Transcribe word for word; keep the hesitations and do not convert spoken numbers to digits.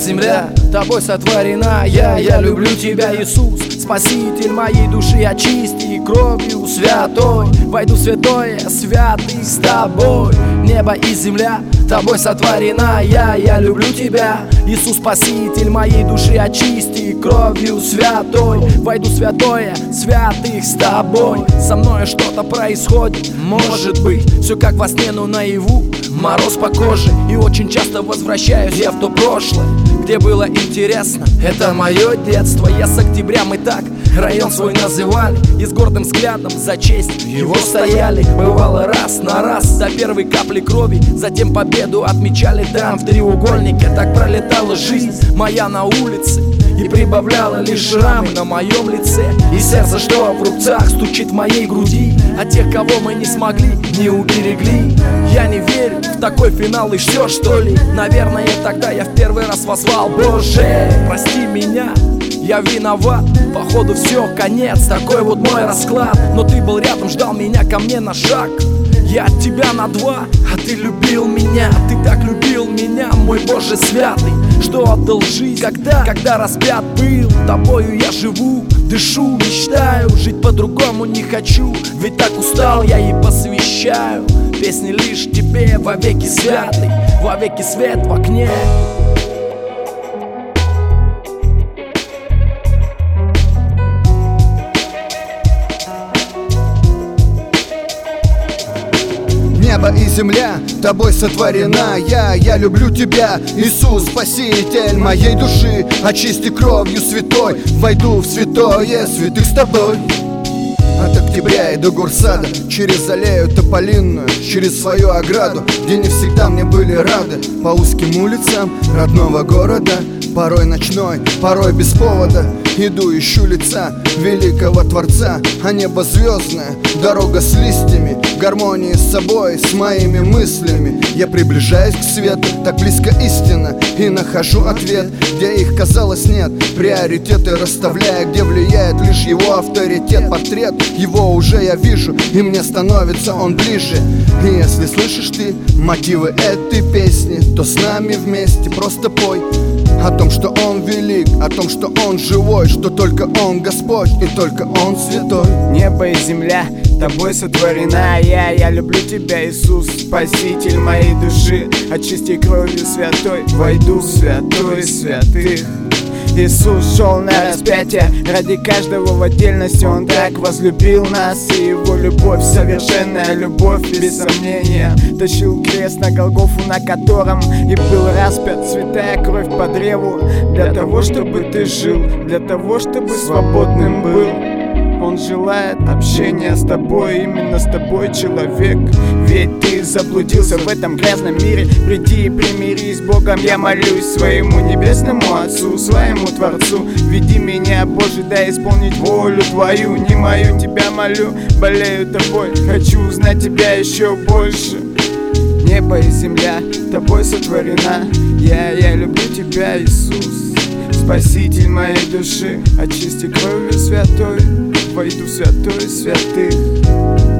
земля тобой сотворена. Я, я люблю тебя, Иисус, Спаситель моей души. Очисти кровью святой, войду в святое святых с тобой. Небо и земля тобой сотворена. Я, я люблю тебя, Иисус, Спаситель моей души. Очисти кровью святой, войду в святое святых с тобой. Со мной что-то происходит, может быть, все как во сне, но наяву мороз по коже. И очень часто возвращаюсь я в то прошлое, где было интересно. Это мое детство. Я с октября, мы так район свой называли, и с гордым взглядом за честь его стояли. Бывало раз на раз до первой капли крови, затем победу отмечали там в треугольнике. Так пролетала жизнь моя на улице и прибавляла лишь шрамы на моем лице. И сердце, что в рубцах, стучит в моей груди. А тех, кого мы не смогли, не уберегли. Я не верю в такой финал, и все, что ли. Наверное, тогда я в первый раз возвал: Боже, прости меня, я виноват, походу все, конец, такой вот мой расклад. Но ты был рядом, ждал меня ко мне на шаг. Я от тебя на два, а ты любил меня. Ты так любил меня, мой Боже святый, что отдал жизнь, когда, когда распят был. Тобою я живу, дышу, мечтаю, жить по-другому не хочу. Ведь так устал я и посвящаю песни лишь тебе, вовеки святый, вовеки свет в окне. Небо и земля тобой сотворена. Я, я люблю тебя, Иисус, Спаситель моей души. Очисти кровью святой, войду в святое святых с тобой. От октября и до горсада, через аллею тополинную, через свою ограду, где не всегда мне были рады. По узким улицам родного города, порой ночной, порой без повода, иду, ищу лица великого Творца. А небо звездное, дорога с листьями, в гармонии с собой, с моими мыслями. Я приближаюсь к свету, так близко истина, и нахожу ответ, где их казалось нет. Приоритеты расставляя, где влияет лишь его авторитет. Портрет его уже я вижу, и мне становится он ближе. И если слышишь ты мотивы этой песни, то с нами вместе просто пой о том, что Он велик, о том, что Он живой, что только Он Господь и только Он святой. Небо и земля тобой сотворена. Я, я люблю тебя, Иисус, Спаситель моей души. Очисти кровью святой, войду в святой святых. Иисус шел на распятие ради каждого в отдельности. Он так возлюбил нас, и его любовь, совершенная любовь, без сомнения, тащил крест на Голгофу, на котором и был распят. Святая кровь по древу, для того, чтобы ты жил, для того, чтобы свободным был. Он желает общения с тобой, именно с тобой, человек. Ведь ты заблудился в этом грязном мире. Приди и примирись с Богом, я молюсь своему небесному Отцу, своему Творцу. Веди меня, Боже, дай исполнить волю Твою, не мою, Тебя молю, болею тобой, хочу узнать Тебя еще больше. Небо и земля тобой сотворена. Я, я люблю Тебя, Иисус, Спаситель моей души. Очисти кровью святой, войду в святое святых.